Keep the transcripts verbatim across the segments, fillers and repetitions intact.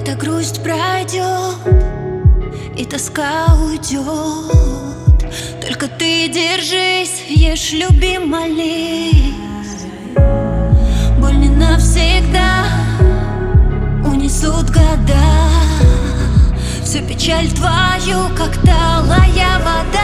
Эта грусть пройдет, и тоска уйдет. Только ты держись, ешь, люби, молись. Боль не навсегда унесут года. Всю печаль твою, как талая вода.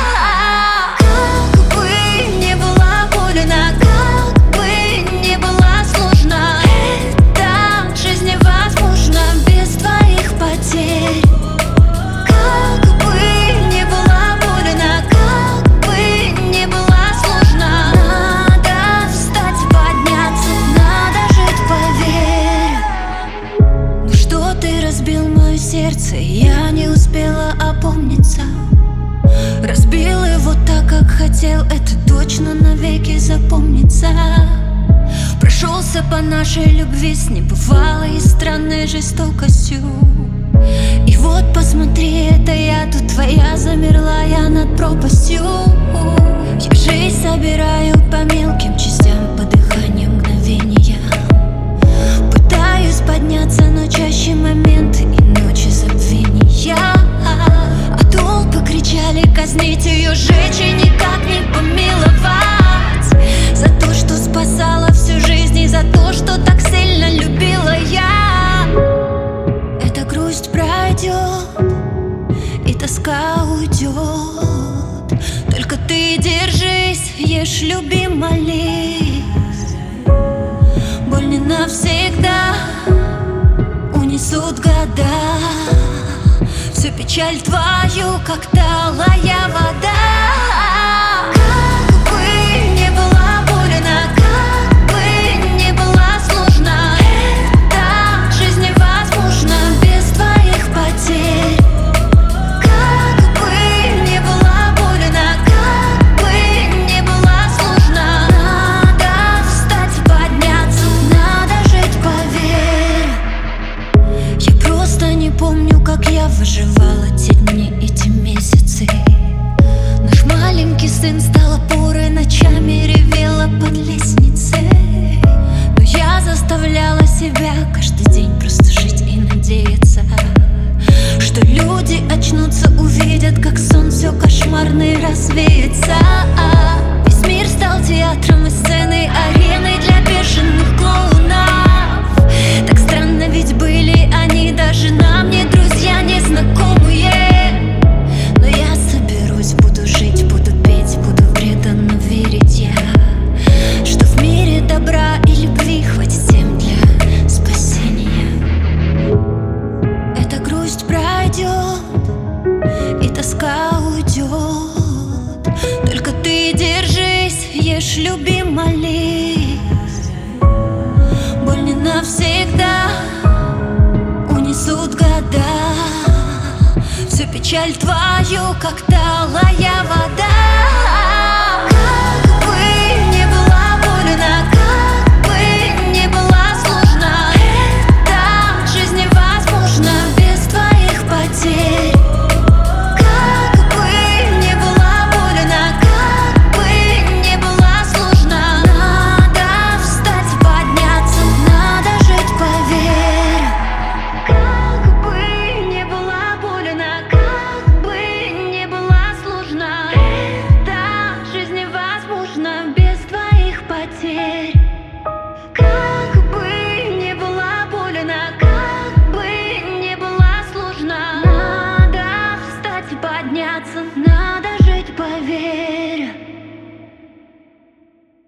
Как бы не была больно, как бы не была сложна, эта жизнь невозможна без твоих потерь. Как бы не была больно, как бы не была сложна, надо встать, подняться, надо жить, поверь. Ну что ты разбил мое сердце, я не успела опомниться. Разбил его так, как хотел, это точно навеки запомнится. Прошелся по нашей любви с небывалой и странной жестокостью. И вот посмотри, это я тут твоя, замерла я над пропастью. Я жизнь собираю по мелким частям, по дыханию мгновения. Пытаюсь подняться, но чаще моменты и ночи забвения. А толпы кричали казнить ее, жечь и никак не помиловать. За то, что спасала всю жизнь, и за то, что так сильно любила я. Эта грусть пройдет, и тоска уйдет. Только ты держись, ешь, люби, молись. Боль не навсегда унесут года. Всю печаль твою, как талая вода. Как бы не была больно, как бы не была сложна, эта жизнь невозможна без твоих потерь. Как бы не была больно, как бы не была сложна, надо встать, подняться, надо жить, поверь. Я просто не помню, как я выживала те дни и те месяцы. Наш маленький сын стал опорой, ночами ревела под лестницей. Но я заставляла себя каждый день просто жить и надеяться, что люди очнутся, увидят, как сон все кошмарный развеется. Весь мир стал театром и сценой, ареной для бешеных клоунов. Так странно, ведь были они даже нам не друзья, незнакомые. Но я соберусь, буду жить, буду петь, буду преданно верить я, что в мире добра и любви хватит всем для спасения. Эта грусть пройдет, и тоска уйдет. Только ты держись, ешь, люби, молись. Боль не навсегда унесут года. Всю печаль твою, как талая вода.